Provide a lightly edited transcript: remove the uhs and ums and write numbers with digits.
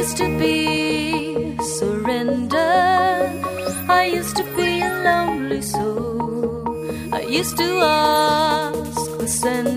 used to be surrender. I used to be a lonely soul. I used to ask for send.